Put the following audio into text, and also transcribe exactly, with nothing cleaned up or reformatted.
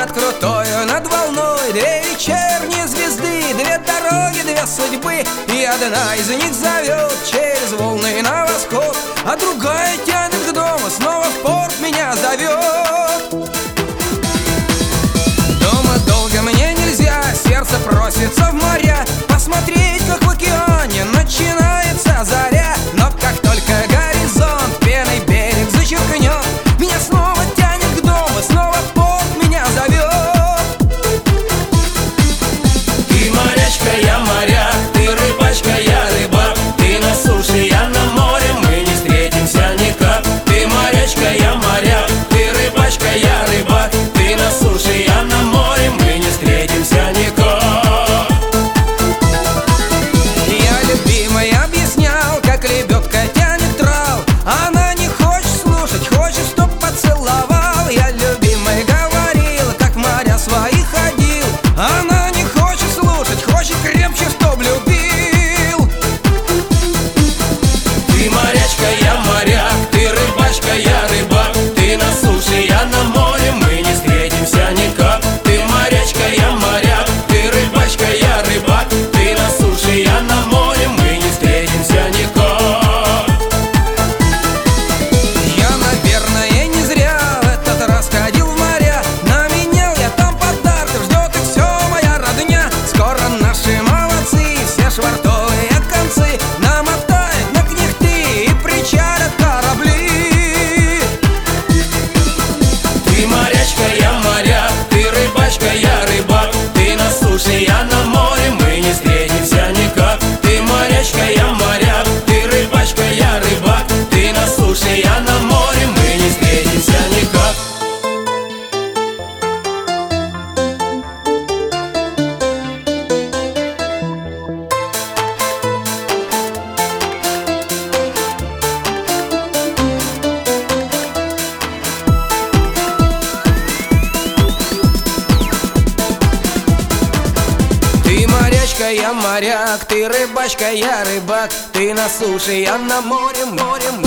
над крутою, над волной две вечерние звезды, две дороги, две судьбы, и одна из них зовет через волны на восход, а другая тянет к дому, снова в порт меня зовет. Дома долго мне нельзя, сердце просится в моря, посмотреть, как в океане начинается заря. Но как только горизонт пеной берег зачеркнет, меня снова тянет к дому, снова в порт меня зовет. Ты морячка, я моряк, ты рыбачка, я рыбак, ты на суше, я на море, мы не встретимся никак. Ты морячка, я моряк, ты рыбачка, я рыбак, ты на суше, я на море, мы не встретимся никак. Я любимой объяснял, как лебедка тянет трал, она не хочет слушать, хочет, чтоб поцеловал. Я любимой говорил, как в моря свои ходил, она не хочет слушать, хочет крепче, чтоб любил. Ты морячка, я моряк, ты рыбачка, я рыбак, ты на суше, я на море, мы не встретимся никак. Ты морячка, я моряк, ты рыбачка, я рыбак, ты на суше, я на море, мы не встретимся никак. Я, наверное, не зря в этот раз ходил в моря, наменял я там подарков, ждет их все моя родня. Скоро наши молодцы, все швартовые концы намотают на кнехты и причалят корабли. Ты морячка, я моряк, ты рыбачка, я рыбак, ты на суше, я на море, мы не встретимся никак. Ты морячка, я моряк, ты рыбачка, я рыбак, ты на суше, я на море, мы не встретимся никак. Ты морячка, я моряк, ты рыбачка, я рыбак, ты на суше, я на море, море,